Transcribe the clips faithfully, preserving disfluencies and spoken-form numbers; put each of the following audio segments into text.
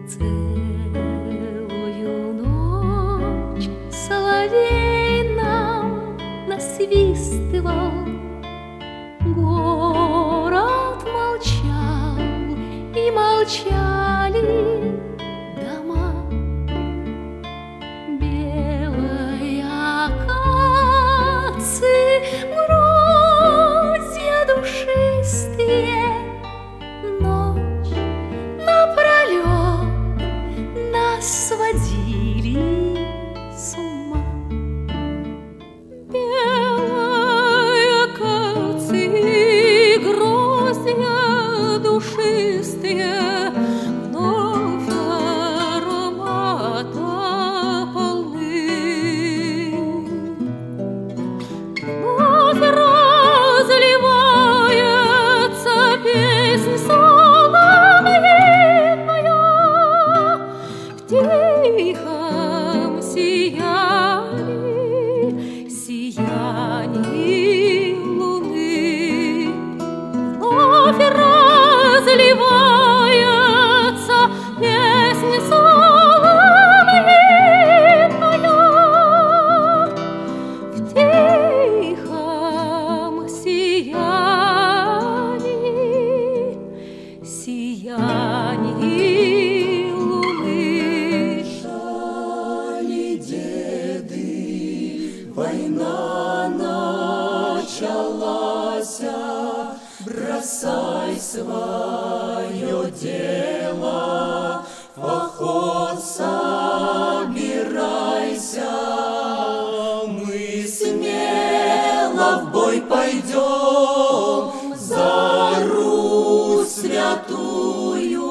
Целую ночь соловей нам насвистывал, город молчал, и молчали дома. Белые акации, гроздья душистые, ночь напролет нас сводили с ума. Белые акации, гроздья душистые, вновь аромата полны, вновь разливается песнь соловьиная в тихом сиянии, сиянии луны. Вновь разливается песнь соловьиная в тихом сиянии, сиянии луны. Шали деды, война началась, бросай свое дело, в поход собирайся. Мы смело в бой пойдем за Русь святую,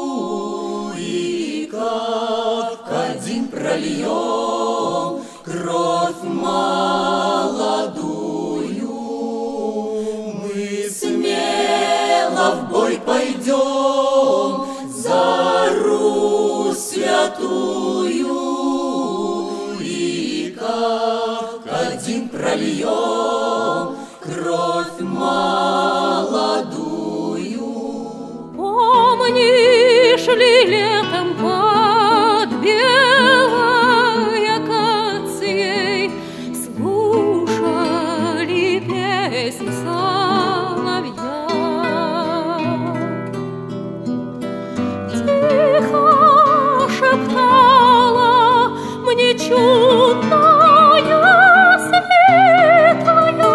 и как один прольем кровь молодую. Мы смело в бой пойдем за Русь святую, и как один прольем кровь молодую. Помнишь ли летом под белой акацией слушали песнь соловья? Тихо шептала мне чудная светлая: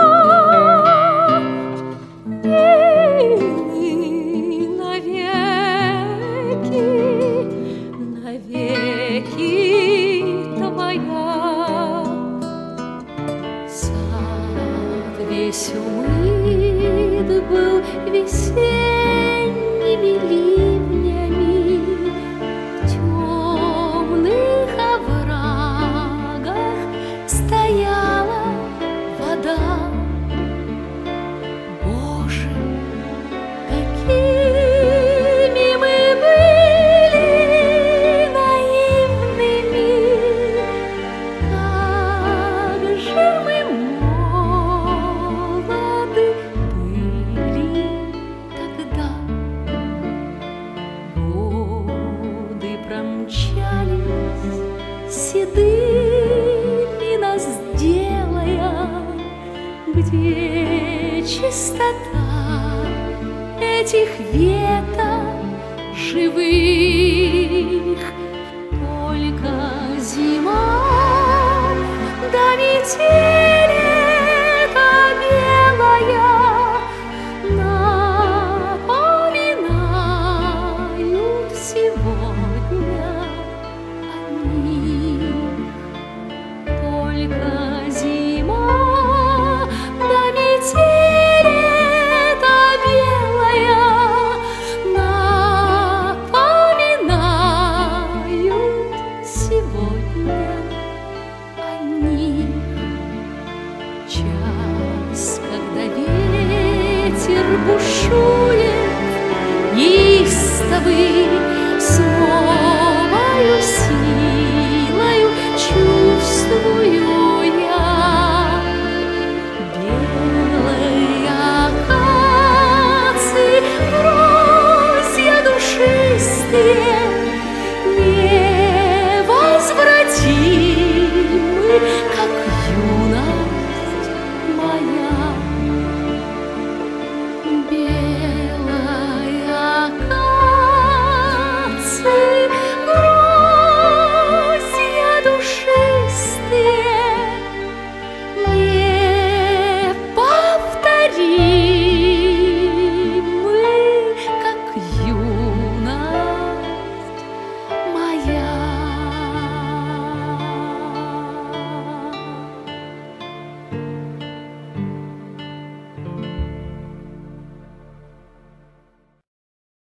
милый, навеки, навеки твоя. Сад весь умыт был весенними ливнями, в темных оврагах стояла вода. Боже, какими мы были наивными, как же мы молоды были тогда. Годы промчались, седыми нас делая, где чистота этих веток живых? Только зима да метель эта белая напоминают сегодня о них. Только зима да метель эта белая напоминают сегодня о них. Час, когда ветер бушует неистовый, с новою силою чувствую я. Белые акации, гроздья душистые,